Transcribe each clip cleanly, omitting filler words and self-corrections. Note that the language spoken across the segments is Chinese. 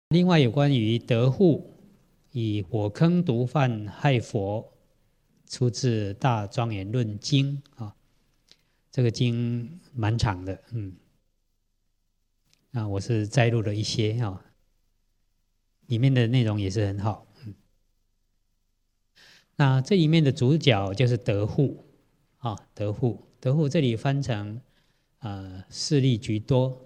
另外有关于德护以火坑毒贩害佛，出自《大庄严论经》啊，这个经蛮长的，我是摘录了一些啊，里面的内容也是很好，那这里面的主角就是德护啊，德护这里翻成势力居多，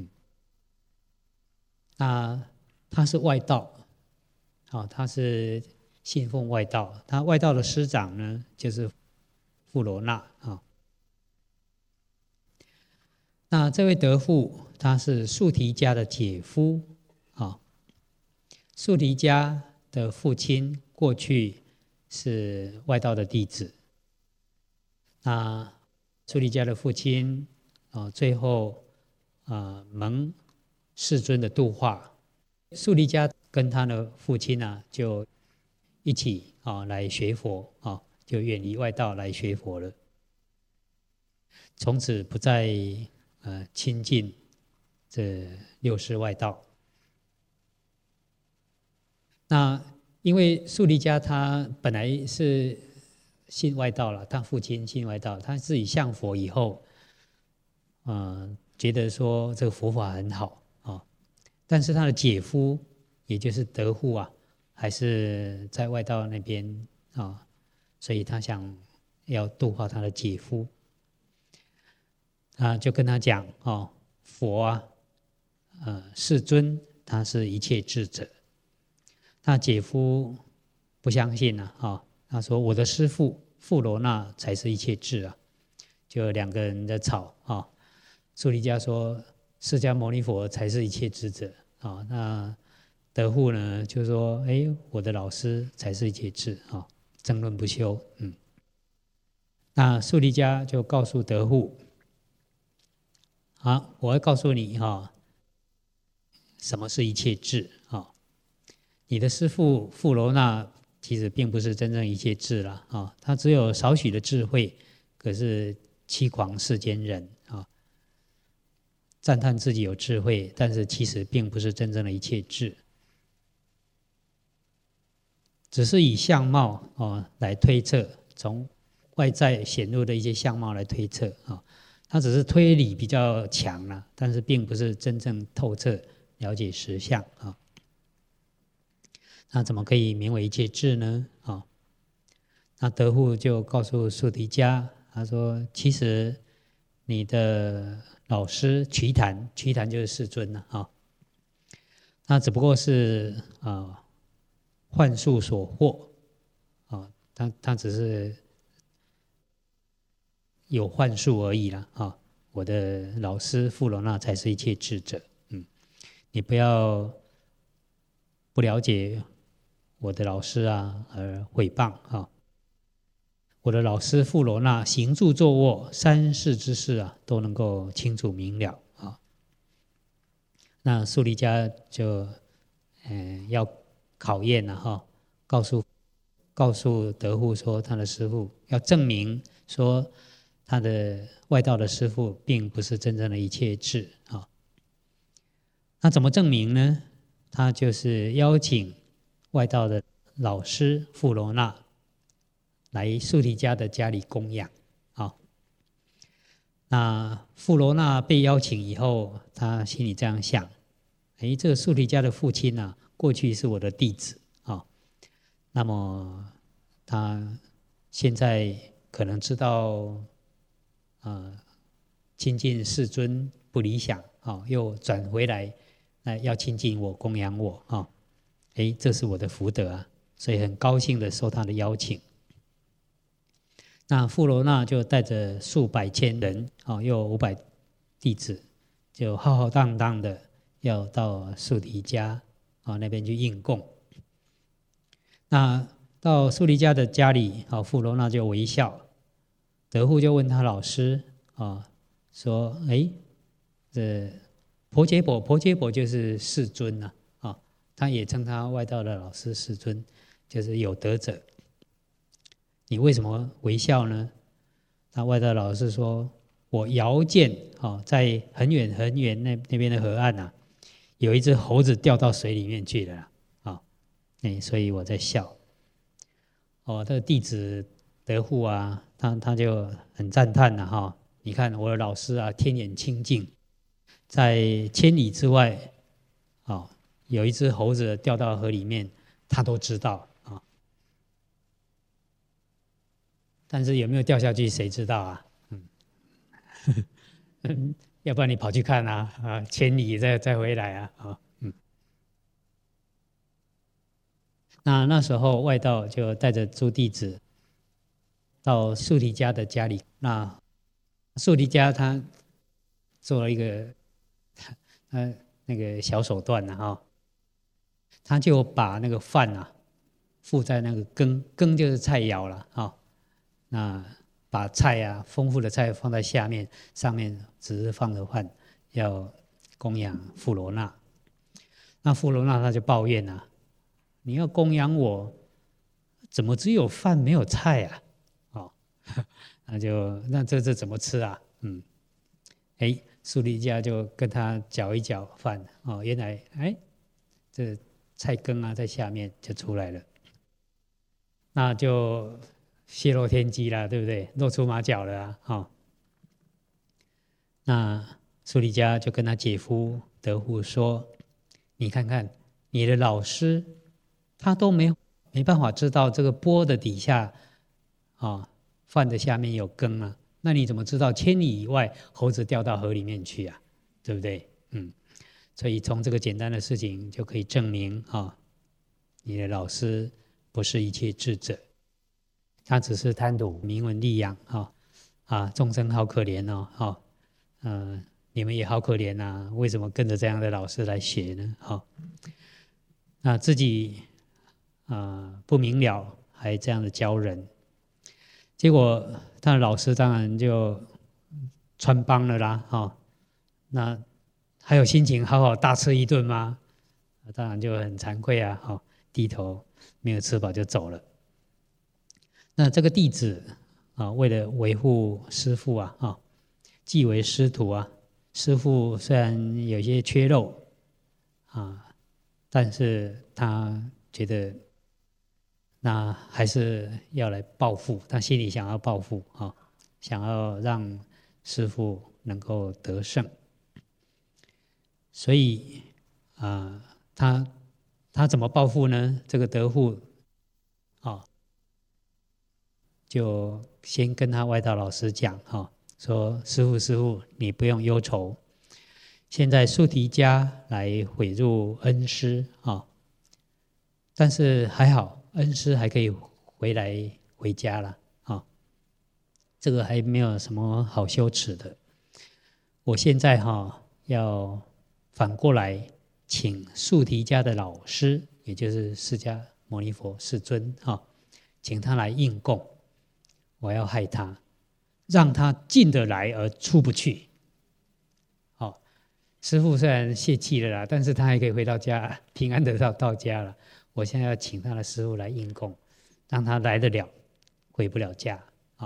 那他是外道，他是信奉外道，他外道的师长呢就是富罗那啊。那这位德护他是素提家的姐夫啊，素提家的父亲过去是外道的弟子，那素提家的父亲最后蒙世尊的度化，素提家跟他的父亲就一起来学佛就远离外道来学佛了，从此不再亲近这六世外道。那因为素提家他本来是信外道了，他父亲信外道，他自己向佛以后，觉得说这个佛法很好但是他的姐夫也就是德护还是在外道那边所以他想要度化他的姐夫，就跟他讲佛世尊他是一切智者。那姐夫不相信他说我的师父富罗那才是一切智就两个人在吵素提家说释迦牟尼佛才是一切智者那德护呢就说我的老师才是一切智争论不休。那素提家就告诉德护我会告诉你什么是一切智你的师父富罗那其实并不是真正一切智了他只有少许的智慧，可是欺诳世间人赞叹自己有智慧，但是其实并不是真正的一切智，只是以相貌来推测，从外在显露的一些相貌来推测他只是推理比较强但是并不是真正透彻了解实相那怎么可以名为一切智呢那德护就告诉素提家，他说其实你的老师瞿昙就是世尊那只不过是幻术所惑他只是有幻术而已我的老师富罗那才是一切智者你不要不了解我的老师而毁谤我的老师富罗那行住坐卧三世之事都能够清楚明了那素提家就要考验告诉德护说他的师父要证明说他的外道的师父并不是真正的一切智那怎么证明呢？他就是邀请外道的老师富罗那来素提家的家里供养那富罗那被邀请以后，他心里这样想这个素提家的父亲过去是我的弟子那么他现在可能知道亲近世尊不理想又转回来要亲近我供养我这是我的福德所以很高兴的受他的邀请。那富罗那就带着数百千人又500弟子，就浩浩荡荡的要到素提家那边去应供。那到素提家的家里富罗那就微笑，德护就问他老师说这婆伽婆就是世尊他也称他外道的老师世尊，就是有德者，你为什么微笑呢？那外道老师说我遥见在很远很远那边的河岸有一只猴子掉到水里面去了啊，所以我在笑。这个弟子德护啊，他就很赞叹了哈。你看我的老师啊，天眼清净，在千里之外，有一只猴子掉到河里面，他都知道啊。但是有没有掉下去，谁知道啊？要不然你跑去看啊，千里再回来啊，那时候外道就带着诸弟子到素提家的家里。那素提家他做了一个那个小手段哈，他就把那个饭啊附在那个羹就是菜肴了哈。那把菜啊丰富的菜放在下面，上面只是放着饭，要供养富罗那。那富罗那他就抱怨啊，你要供养我，怎么只有饭没有菜啊？那这怎么吃啊？素提家就跟他搅一搅饭原来这菜羹啊在下面就出来了，那就泄露天机了，对不对？露出马脚了那素提家就跟他姐夫德护说：“你看看你的老师，他都没办法知道这个钵的底下饭的下面有羹啊，那你怎么知道千里以外猴子掉到河里面去啊？对不对？所以从这个简单的事情就可以证明你的老师不是一切智者，他只是贪图名闻利养众生好可怜你们也好可怜啊，为什么跟着这样的老师来学呢？那自己不明了，还这样的教人，结果他的老师当然就穿帮了啦那还有心情好好大吃一顿吗？当然就很惭愧低头没有吃饱就走了。那这个弟子为了维护师父既为师徒师父虽然有些缺漏但是他觉得那还是要来报复，他心里想要报复想要让师父能够得胜，所以他怎么报复呢？这个德护就先跟他外道老师讲说师父你不用忧愁，现在素提家来毁入恩师但是还好恩师还可以回家了这个还没有什么好羞耻的。我现在要反过来请素提家的老师，也就是释迦牟尼佛世尊请他来应供，我要害他，让他进得来而出不去。师父虽然泄气了啦，但是他还可以回到家，平安的到家了。我现在要请他的师父来应供，让他来得了，回不了家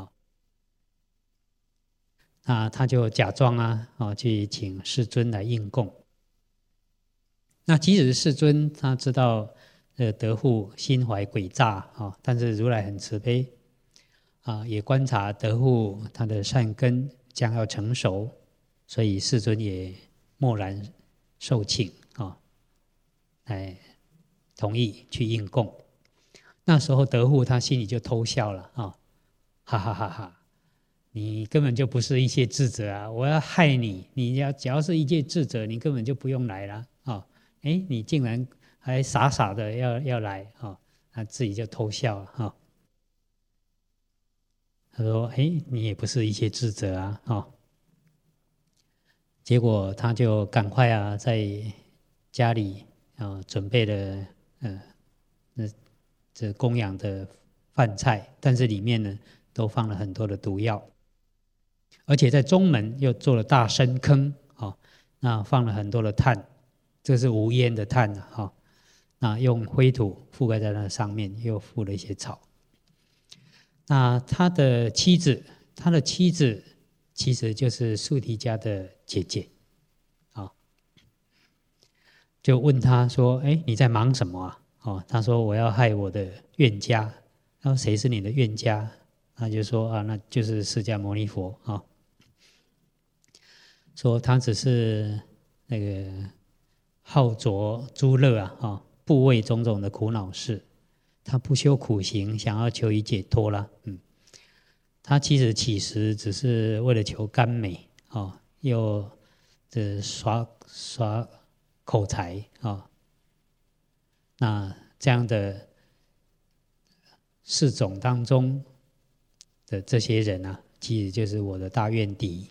那他就假装去请世尊来应供。那即使是世尊他知道德护心怀诡诈但是如来很慈悲也观察德护他的善根将要成熟，所以世尊也默然受请来同意去应供。那时候德护他心里就偷笑了哈哈哈哈，你根本就不是一切智者我要害你，只要是一切智者，你根本就不用来了你竟然还傻傻的要来他自己就偷笑他说你也不是一切智者结果他就赶快在家里准备了这供养的饭菜，但是里面呢都放了很多的毒药，而且在中门又做了大深坑那放了很多的炭，这是无烟的炭那用灰土覆盖在那上面，又附了一些草。那他的妻子其实就是素提家的姐姐就问他说：哎，你在忙什么啊？哦，他说我要害我的怨家。他说谁是你的怨家？他就说啊，那就是释迦牟尼佛啊。说他只是那个好着诸乐啊，不为种种的苦恼事，他不修苦行，想要求以解脱啦。他其实起时只是为了求甘美啊，又耍口才啊。那这样的四种当中的这些人啊，其实就是我的大怨敌。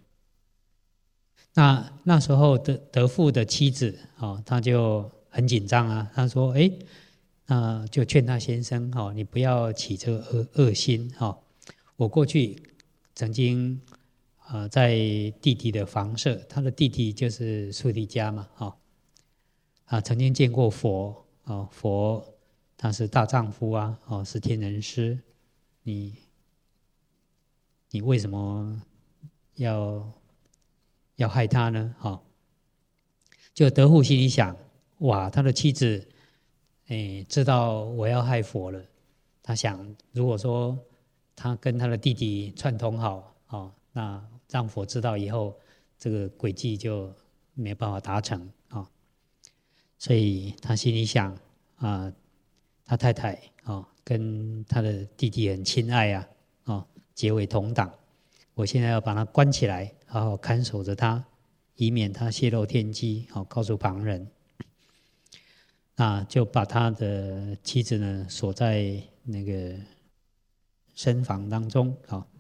那时候德父的妻子他就很紧张啊，他说：哎，那就劝他先生你不要起这个恶心我过去曾经在弟弟的房舍，他的弟弟就是速提家嘛曾经见过佛佛他是大丈夫啊是天人师，你为什么要害他呢？就德护心里想，哇，他的妻子知道我要害佛了，他想如果说他跟他的弟弟串通好那让佛知道以后，这个诡计就没办法达成所以他心里想他太太跟他的弟弟很亲爱结为同党，我现在要把他关起来，好好看守着他，以免他泄露天机告诉旁人。那就把他的妻子呢锁在那个深房当中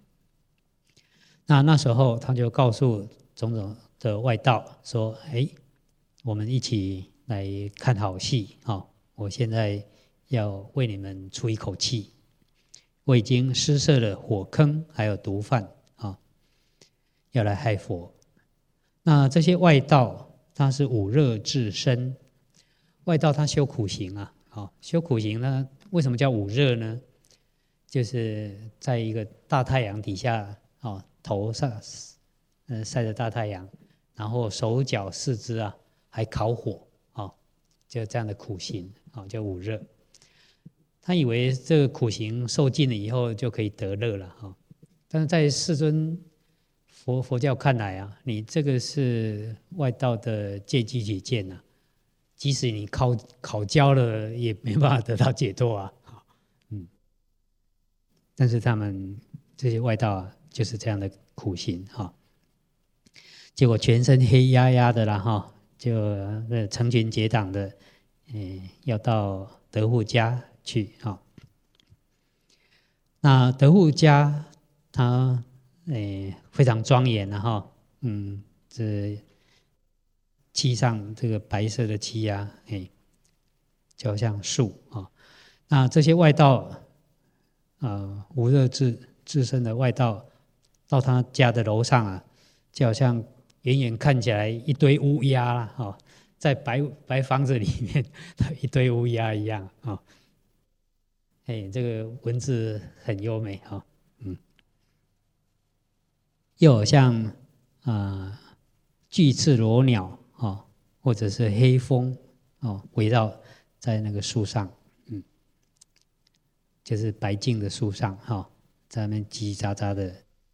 那时候他就告诉种种的外道说：哎，我们一起来看好戏我现在要为你们出一口气，我已经施设了火坑还有毒贩要来害佛。那这些外道他是五热至身，外道他修苦行修苦行呢，为什么叫五热呢？就是在一个大太阳底下头上晒着大太阳，然后手脚四肢还烤火就这样的苦行叫五热。他以为这个苦行受尽了以后就可以得乐了但是在世尊佛教看来你这个是外道的借机起见即使你烤焦了也没办法得到解脱但是他们这些外道就是这样的苦行结果全身黑压压的啦就成群结党的要到德护家去那德护家他非常庄严这漆上这个白色的漆就像树那这些外道无热自身的外道到他家的楼上就好像远远看起来一堆乌鸦在白房子里面一堆乌鸦一样这个文字很优美又好像巨翅裸鸟或者是黑蜂围绕在那个树上就是白净的树上在那边叽叽喳喳的。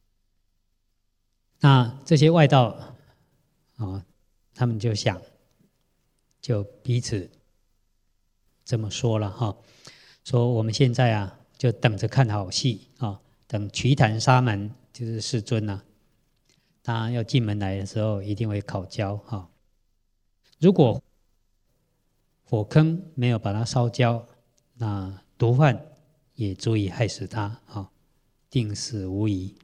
那这些外道他们就想，就彼此这么说了说我们现在就等着看好戏等瞿昙沙门就是世尊他要进门来的时候一定会烤焦如果火坑没有把它烧焦，那毒贩也足以害死他定死无疑。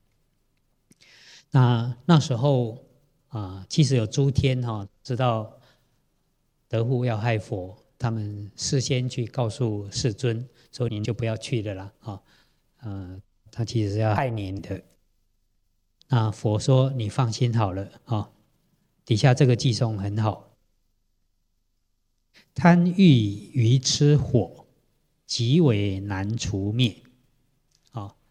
那时候其实有诸天知道德护要害佛，他们事先去告诉世尊说您就不要去了啦他其实是要害您的。那佛说你放心好了底下这个偈颂很好，贪欲愚痴火，极为难除灭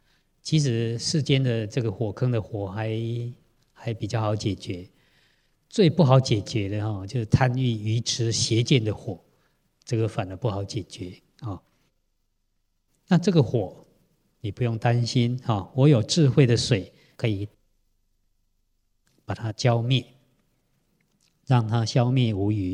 其实世间的这个火坑的火还比较好解决， 最不好解决的就是贪欲、愚痴、邪见的火，这个反而不好解决那这个火你不用担心我有智慧的水可以把它浇灭，让它消灭无余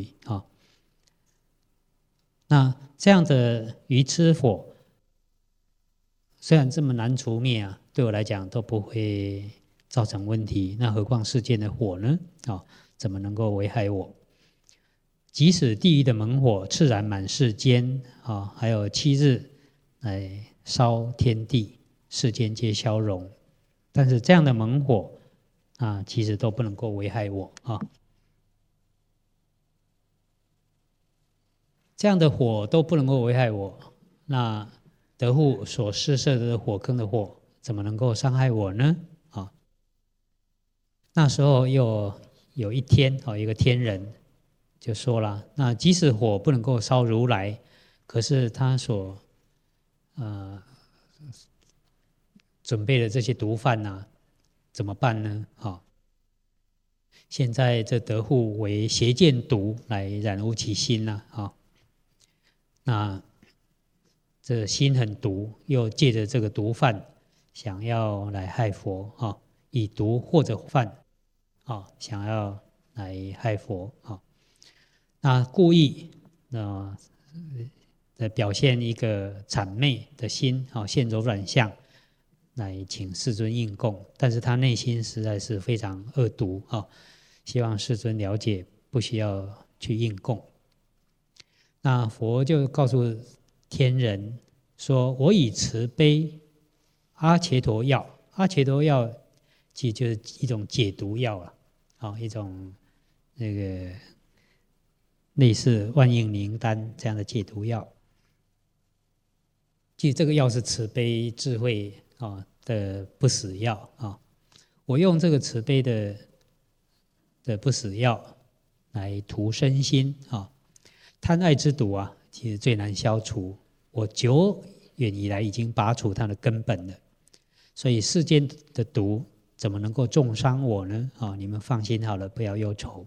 那这样的愚痴火，虽然这么难除灭对我来讲都不会造成问题，那何况世间的火呢？怎么能够危害我？即使地狱的猛火炽然满世间还有7日来烧天地，世间皆消融，但是这样的猛火其实都不能够危害我这样的火都不能够危害我，那德护所施设的火坑的火怎么能够伤害我呢？那时候又有一天一个天人就说了，那即使火不能够烧如来，可是他所准备的这些毒贩怎么办呢？现在这德护为邪见毒来染污其心那这心很毒，又借着这个毒贩想要来害佛以毒或者贩想要来害佛那故意表现一个谄媚的心现柔软相来请世尊应供，但是他内心实在是非常恶毒希望世尊了解，不需要去应供。那佛就告诉天人说，我以慈悲阿伽陀药，阿伽陀药其实就是一种解毒药一种那个类似万应灵丹这样的解毒药。其实这个药是慈悲智慧的不死药我用这个慈悲的不死药来涂身心贪爱之毒其实最难消除，我久远以来已经拔除它的根本了，所以世间的毒怎么能够重伤我呢？你们放心好了，不要忧愁。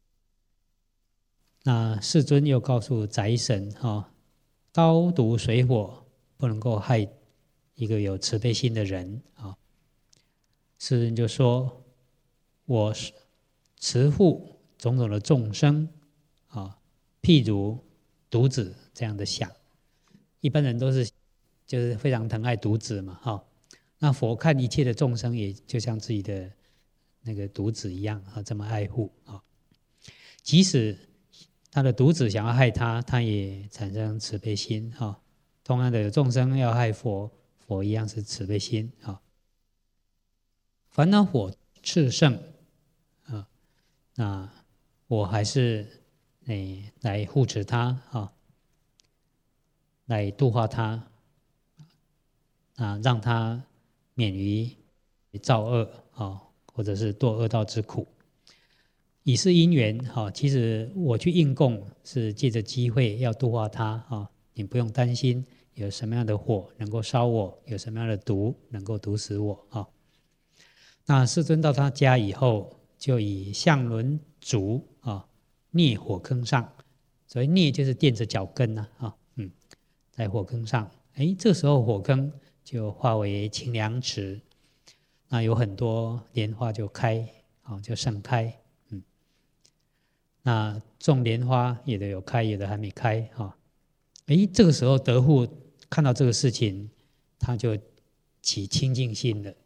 那世尊又告诉宅神刀毒水火不能够害一个有慈悲心的人世尊就说，我慈护种种的众生譬如独子这样的想，一般人都是就是非常疼爱独子嘛那佛看一切的众生也就像自己的那个独子一样这么爱护即使他的独子想要害他，他也产生慈悲心同样的众生要害佛，佛一样是慈悲心烦恼火炽盛那我还是来护持他来度化他让他免于造恶或者是堕恶道之苦。以是因缘其实我去应供是借着机会要度化他你不用担心有什么样的火能够烧我，有什么样的毒能够毒死我那世尊到他家以后，就以象轮烛蹑火坑上，所谓蹑就是垫着脚跟在火坑上，这时候火坑就化为清凉池，那有很多莲花就开就盛开那种莲花有的有开，有的还没开这个时候德护看到这个事情，他就起清净心了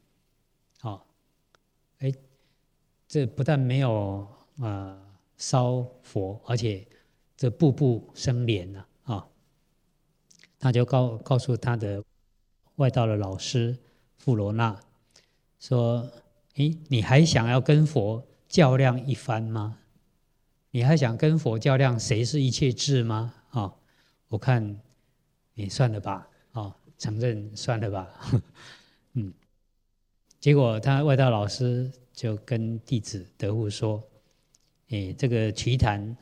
这不但没有烧佛，而且这步步生莲他就告诉他的外道的老师富罗那说，你还想要跟佛较量一番吗？你还想跟佛较量谁是一切智吗？我看你算了吧承认算了吧结果他外道老师就跟弟子德护说，这个瞿昙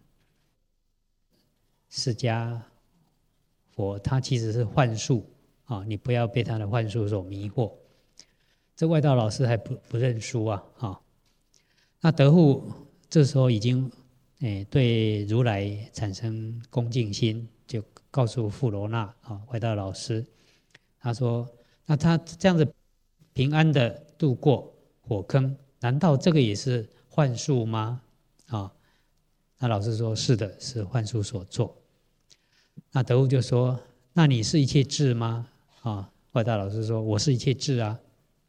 释迦佛他其实是幻术你不要被他的幻术所迷惑。这外道老师还不认输那德护这时候已经对如来产生恭敬心，就告诉富罗那外道老师，他说：那他这样子平安的度过火坑，难道这个也是幻术吗？那老师说：是的，是幻术所作。那德护就说：那你是一切智吗？外道老师说：我是一切智啊。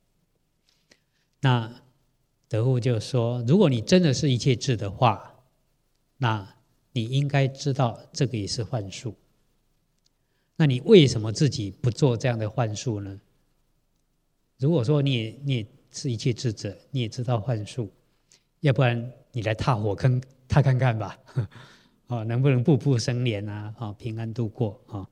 那德护就说：如果你真的是一切智的话，那你应该知道这个也是幻术。那你为什么自己不做这样的幻术呢？如果说你也是一切智者，你也知道幻术，要不然你来踏火坑踏看看吧，能不能步步生莲啊？平安度过啊？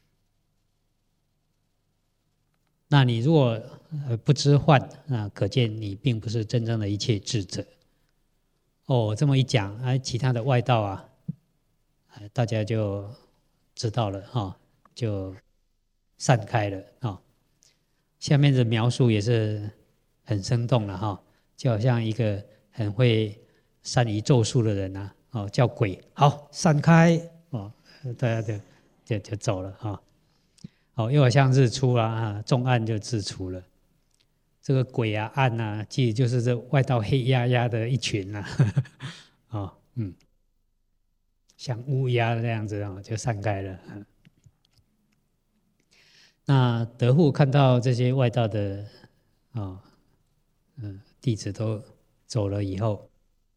那你如果不知幻，那可见你并不是真正的一切智者。这么一讲，其他的外道大家就知道了就散开了下面的描述也是很生动了就好像一个很会善于咒术的人叫鬼好散开大家就走了又好像日出众暗就自除了。这个鬼暗其实就是这外道黑压压的一群像乌鸦那样子就散开了。那德护看到这些外道的弟子都走了以后，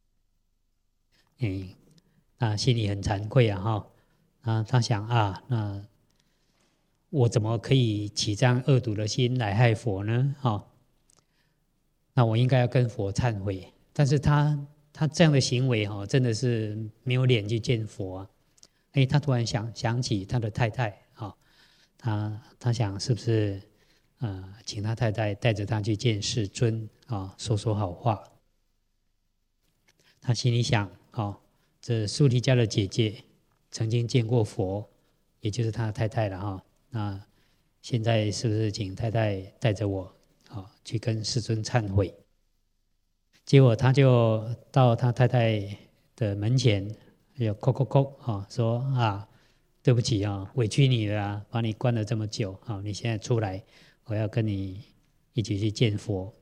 那心里很惭愧他想那我怎么可以起这样恶毒的心来害佛呢？那我应该要跟佛忏悔。但是他这样的行为真的是没有脸去见佛他突然想起他的太太他想是不是请他太太带着他去见世尊说好话。他心里想这素提家的姐姐曾经见过佛，也就是他的太太了那现在是不是请太太带着我去跟世尊忏悔？结果他就到他太太的门前，就叩叩叩说对不起委屈你了把你关了这么久你现在出来，我要跟你一起去见佛。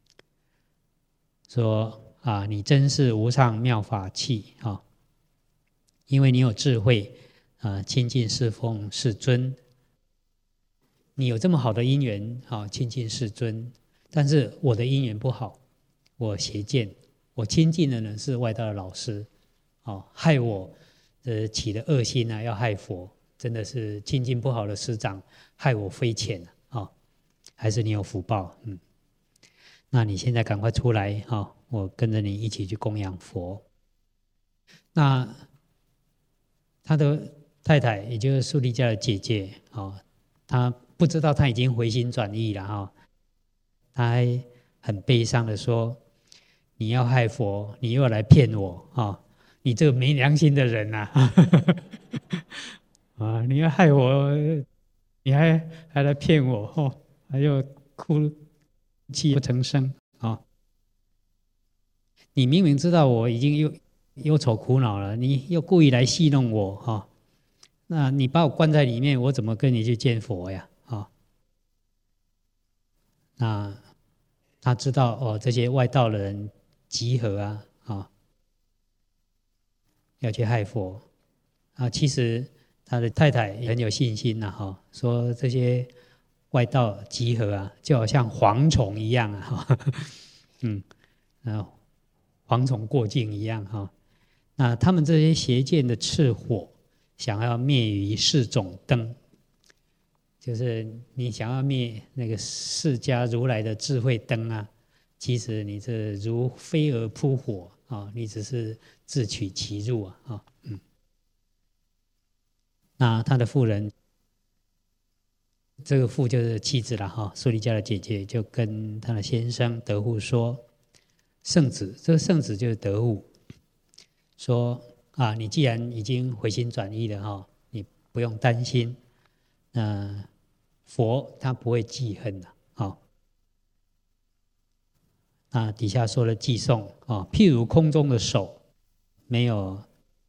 说你真是无上妙法器因为你有智慧亲近侍奉世尊，你有这么好的因缘亲近世尊，但是我的因缘不好，我邪见，我亲近的人是外道的老师害我起的恶心要害佛，真的是亲近不好的师长，害我非浅还是你有福报那你现在赶快出来我跟着你一起去供养佛。那他的太太也就是素提家的姐姐她不知道他已经回心转意了她还很悲伤的说：你要害佛，你又要来骗我你这个没良心的人你要害我，你还来骗我还有哭泣不成声你明明知道我已经忧愁苦恼了，你又故意来戏弄我那你把我关在里面，我怎么跟你去见佛呀那他知道这些外道的人集合要去害佛其实他的太太也很有信心说这些外道集合就好像蝗虫一样蝗虫过境一样那他们这些邪见的炽火，想要灭于四种灯，就是你想要灭那个释迦如来的智慧灯其实你这如飞蛾扑火你只是自取其辱那他的妇人，这个妇就是妻子了素提家的姐姐，就跟他的先生德护说：圣子，这个圣子就是德护，说你既然已经回心转意了你不用担心，佛他不会记恨的那底下说了偈颂譬如空中的手没有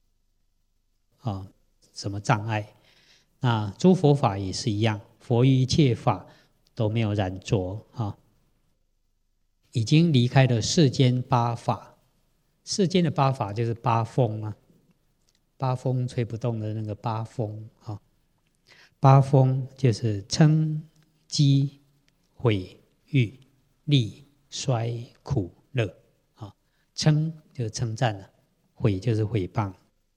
什么障碍。那诸佛法也是一样，佛于一切法都没有染着已经离开了世间八法。世间的八法就是八风啊，八风吹不动的那个八风八风就是嗔、讥、毁、誉、利、衰、苦、乐嗔就是称赞了，毁就是毁谤，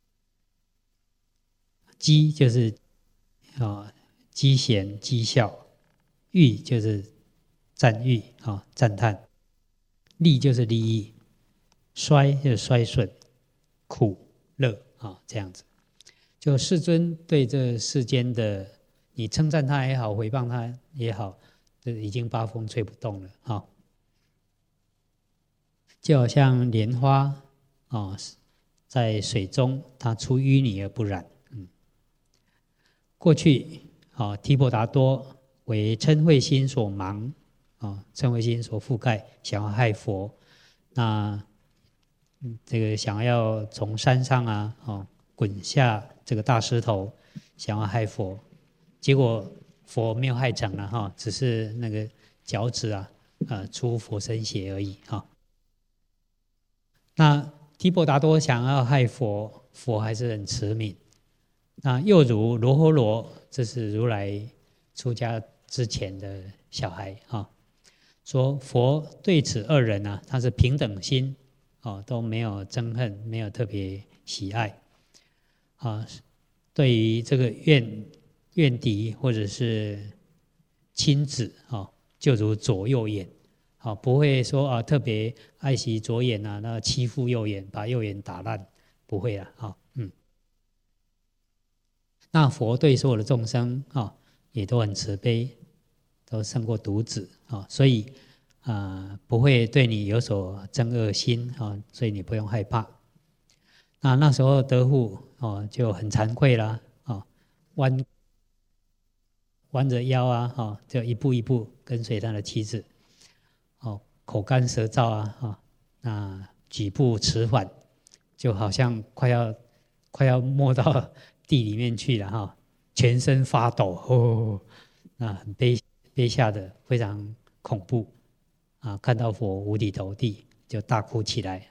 讥就是讥嫌讥笑，誉就是赞誉赞叹，利就是利益，衰就是衰损，苦乐这样子。就世尊对这世间的，你称赞他也好，毁谤他也好，这已经八风吹不动了就好像莲花在水中，它出淤泥而不染。过去提婆达多为嗔恚心所盲嗔恚心所覆盖，想要害佛。那这个想要从山上滚下这个大石头，想要害佛，结果佛没有害成了只是那个脚趾出佛身血而已那提婆达多想要害佛，佛还是很慈悯。那又如罗睺罗，这是如来出家之前的小孩说佛对此二人他是平等心都没有憎恨，没有特别喜爱对于这个怨敌或者是亲子就如左右眼不会说特别爱惜左眼那欺负右眼，把右眼打烂，不会啦那佛对所有的众生也都很慈悲，都胜过犊子所以不会对你有所憎恶心所以你不用害怕。那时候德护就很惭愧啦弯着腰就一步一步跟随他的妻子口干舌燥那举步迟缓，就好像快要没到地里面去了全身发抖那很卑下的，非常恐怖看到佛五体投地，就大哭起来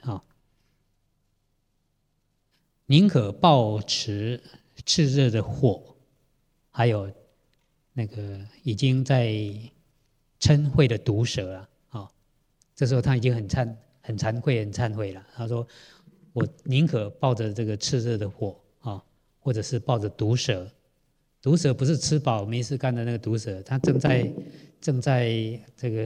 宁可抱持炽热的火，还有那个已经在嗔恚的毒蛇这时候他已经很惭愧很忏悔了。他说我宁可抱着这个炽热的火或者是抱着毒蛇。毒蛇不是吃饱没事干的那个毒蛇，它正在这个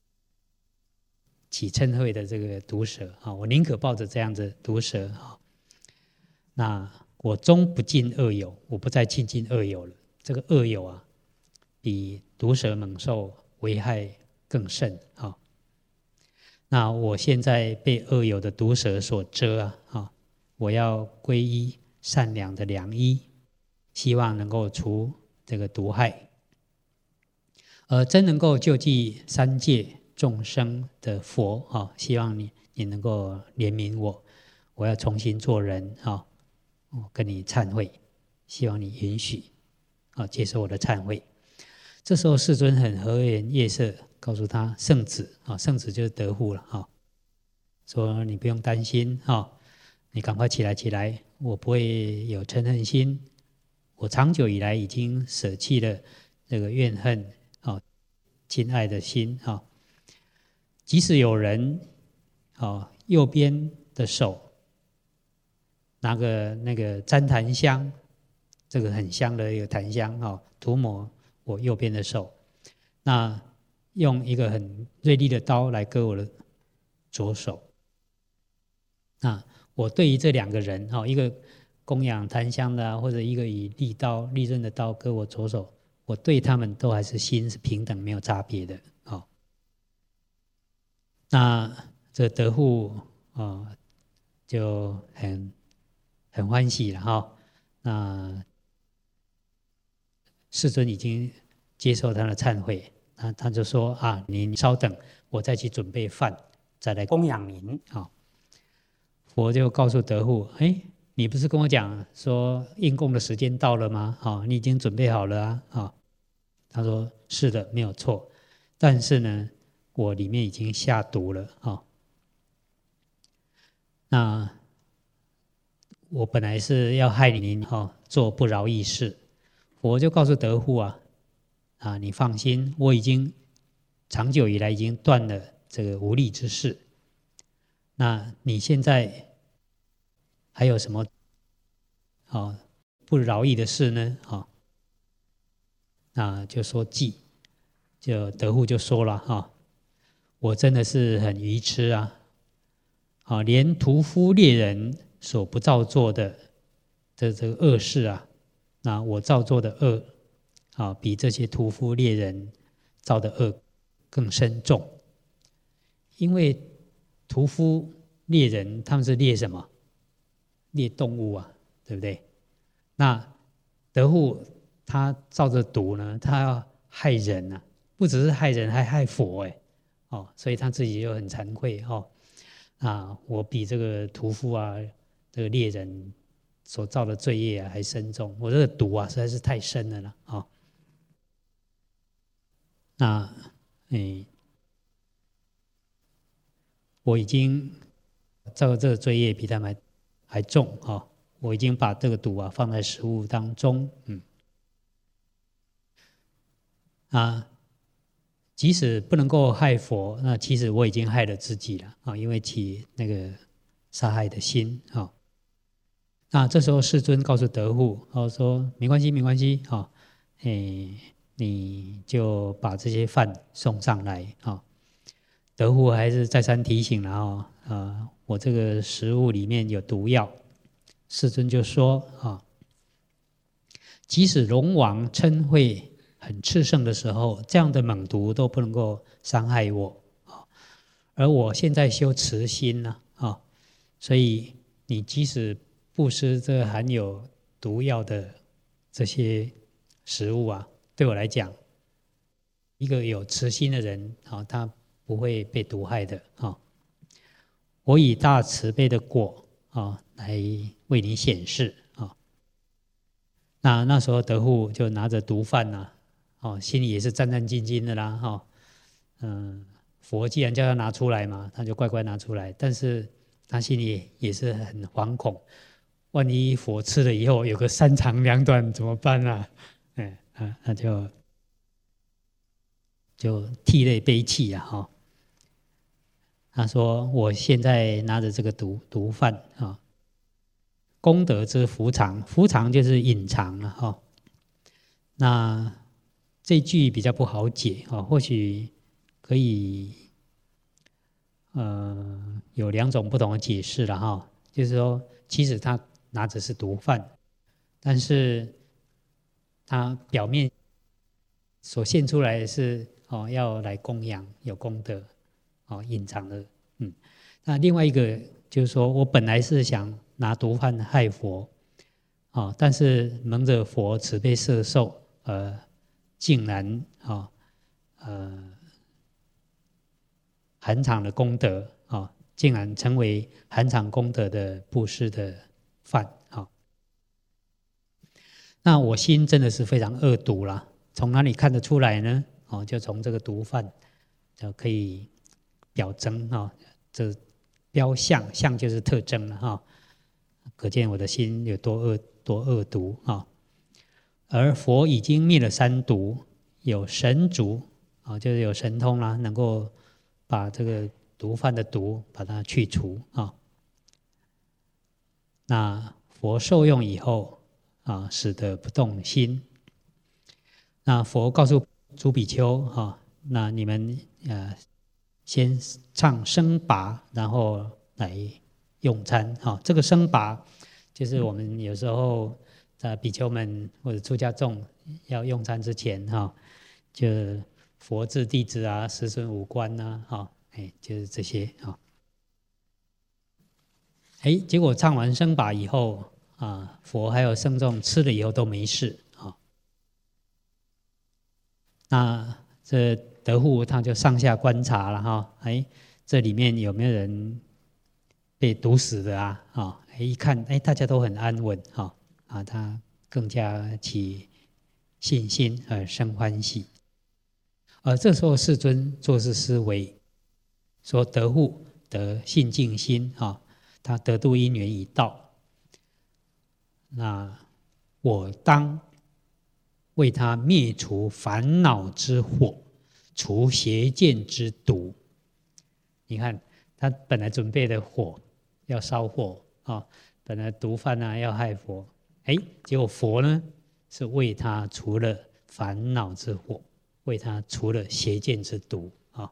起嗔恚的这个毒蛇我宁可抱着这样的毒蛇那我终不近恶友，我不再亲近恶友了。这个恶友比毒蛇猛兽危害更甚那我现在被恶友的毒蛇所蛰我要皈依善良的良医，希望能够除这个毒害，真能够救济三界众生的佛希望你能够怜悯我，我要重新做人我跟你忏悔，希望你允许接受我的忏悔。这时候世尊很和颜悦色告诉他圣子圣子就是德护了说你不用担心你赶快起来，我不会有嗔恨心，我长久以来已经舍弃了这个怨恨亲爱的心即使有人右边的手拿个那个旃檀香，这个很香的一个檀香涂抹我右边的手，那用一个很锐利的刀来割我的左手。那我对于这两个人一个供养檀香的或者一个以利刃的刀割我左手，我对他们都还是心是平等没有差别的那这德护就很欢喜了那世尊已经接受他的忏悔，他就说您稍等，我再去准备饭，再来供养您佛就告诉德护，你不是跟我讲说应供的时间到了吗？你已经准备好了啊。他说是的，没有错，但是呢，我里面已经下毒了那我本来是要害您做不饶益事，佛就告诉德护你放心，我已经长久以来已经断了这个无利之事。那你现在还有什么不饶益的事呢？那就说记，就德护就说了我真的是很愚痴连屠夫猎人所不造作的这个恶事那我造作的恶比这些屠夫猎人造的恶更深重。因为屠夫猎人他们是猎什么？猎动物对不对？那德护他造着毒呢，他要害人不只是害人，还害佛所以他自己就很惭愧我比这个屠夫这个猎人所造的罪业还深重，我这个毒实在是太深了那我已经造这个罪业比他们还重我已经把这个毒放在食物当中即使不能够害佛，那其实我已经害了自己了因为起那个杀害的心那这时候世尊告诉德护说没关系没关系你就把这些饭送上来德护还是再三提醒了我这个食物里面有毒药。世尊就说即使龙王嗔恚很炽盛的时候，这样的猛毒都不能够伤害我而我现在修慈心所以你即使布施这含有毒药的这些食物对我来讲，一个有慈心的人他不会被毒害的我以大慈悲的果来为你显示那时候德护就拿着毒饭心里也是战战兢兢的啦佛既然叫他拿出来嘛，他就乖乖拿出来，但是他心里也是很惶恐，万一佛吃了以后有个三长两短怎么办那就涕泪悲泣他说我现在拿着这个毒饭功德之伏藏，伏藏就是隐藏了那这句比较不好解或许可以有两种不同的解释了就是说其实他拿着是毒饭，但是他表面所现出来的是要来供养有功德隐藏的那另外一个就是说我本来是想拿毒饭害佛但是蒙着佛慈悲摄受竟然含藏的功德竟然成为含藏功德的布施的饭那我心真的是非常恶毒啦，从哪里看得出来呢就从这个毒饭就可以表征这标象，象就是特征了可见我的心有多恶毒而佛已经灭了三毒，有神足就是有神通啦，能够把这个毒饭的毒把它去除那佛受用以后使得不动心。那佛告诉诸比丘那你们先唱僧拔，然后来用餐这个僧拔就是我们有时候比丘们或者出家众要用餐之前就佛制弟子十孙五官就是这些结果唱完僧拔以后佛还有僧众吃了以后都没事那这德护他就上下观察了这里面有没有人被毒死的啊，一看大家都很安稳他更加起信心而生欢喜。这时候世尊做是思维，说得护得信净心他得度因缘已到，那我当为他灭除烦恼之火，除邪见之毒。你看他本来准备的火要烧火本来毒贩要害佛，结果佛呢是为他除了烦恼之火，为他除了邪见之毒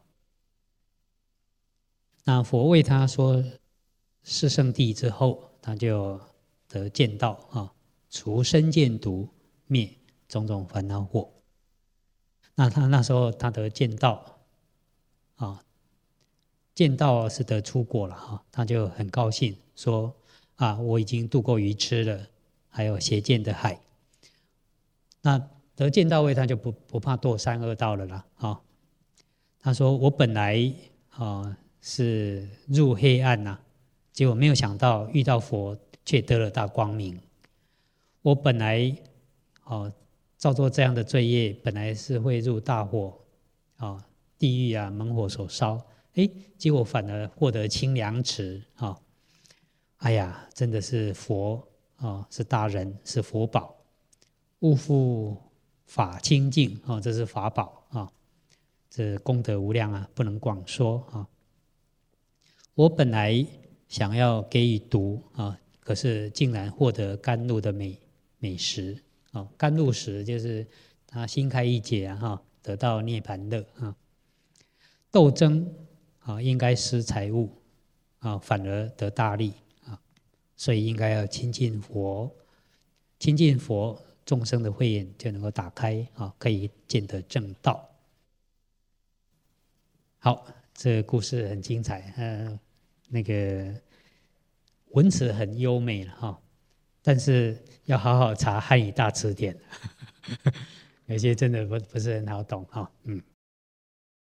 那佛为他说四圣谛之后，他就得见道除身见毒，灭种种烦恼火。那他那时候他得见道见道是得出果了他就很高兴说我已经渡过愚痴了，还有邪见的海。那得见道位他就不怕堕三恶道了啦他说我本来是入黑暗结果没有想到遇到佛却得了大光明。我本来造作这样的罪业，本来是会入大火地狱猛火所烧，结果反而获得清凉池哎呀，真的是佛是大人，是佛宝，勿复法清净这是法宝这功德无量不能广说我本来想要给予毒可是竟然获得甘露的美食甘露食就是他心开意解得到涅槃乐斗争应该失财物反而得大利所以应该要亲近佛，亲近佛，众生的慧眼就能够打开可以见得正道。好，这个故事很精彩那个文词很优美了但是要好好查汉语大词典有些真的不是很好懂